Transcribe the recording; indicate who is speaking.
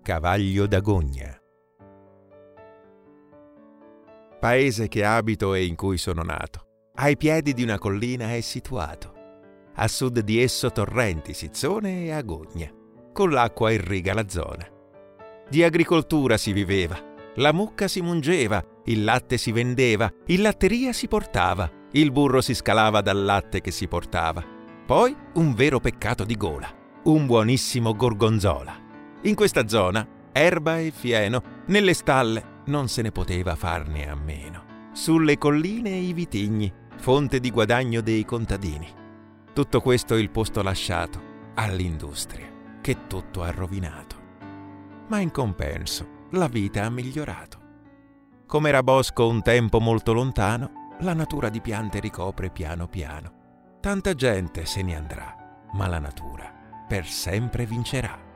Speaker 1: Cavaglio d'Agogna. Paese che abito e in cui sono nato, ai piedi di una collina è situato. A sud di esso torrenti Sizzone e Agogna, con l'acqua irriga la zona. Di agricoltura si viveva, la mucca si mungeva, il latte si vendeva, in latteria si portava, il burro si scalava dal latte che si portava. Poi un vero peccato di gola, un buonissimo gorgonzola. In questa zona, erba e fieno, nelle stalle non se ne poteva farne a meno. Sulle colline i vitigni, fonte di guadagno dei contadini. Tutto questo il posto lasciato all'industria, che tutto ha rovinato. Ma in compenso la vita ha migliorato. Come era bosco un tempo molto lontano, la natura di piante ricopre piano piano. Tanta gente se ne andrà, ma la natura per sempre vincerà.